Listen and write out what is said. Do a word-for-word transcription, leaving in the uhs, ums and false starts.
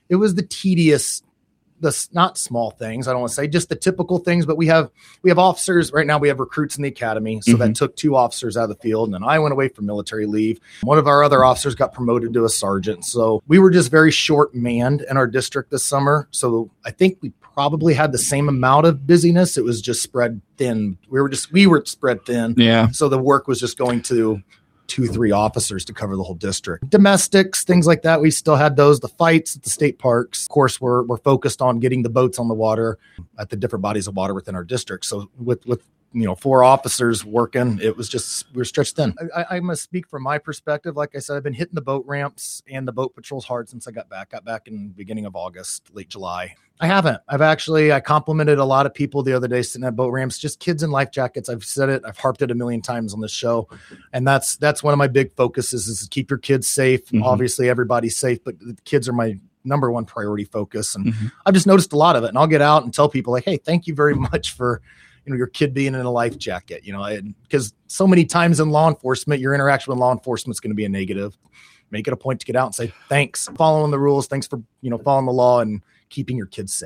it was the tedious, the not small things. I don't want to say just the typical things, but we have, we have officers right now. We have recruits in the academy. So mm-hmm. that took two officers out of the field. And then I went away for military leave. One of our other officers got promoted to a sergeant. So we were just very short manned in our district this summer. So I think we probably had the same amount of busyness. It was just spread thin. We were just, we were spread thin. Yeah. So the work was just going to two, three officers to cover the whole district. Domestics, things like that. We still had those. The fights at the state parks, of course, we're, we're focused on getting the boats on the water at the different bodies of water within our district. So with, with, you know, four officers working, it was just, we were stretched thin. I, I must speak from my perspective. Like I said, I've been hitting the boat ramps and the boat patrols hard since I got back. Got back in the beginning of August, late July. I haven't. I've actually, I complimented a lot of people the other day sitting at boat ramps, just kids in life jackets. I've said it. I've harped it a million times on this show. And that's, that's one of my big focuses is to keep your kids safe. Mm-hmm. Obviously everybody's safe, but the kids are my number one priority focus. And mm-hmm. I've just noticed a lot of it, and I'll get out and tell people like, hey, thank you very much for, you know, your kid being in a life jacket, you know, because so many times in law enforcement, your interaction with law enforcement is going to be a negative. Make it a point to get out and say, thanks, following the rules. Thanks for, you know, following the law and keeping your kids safe.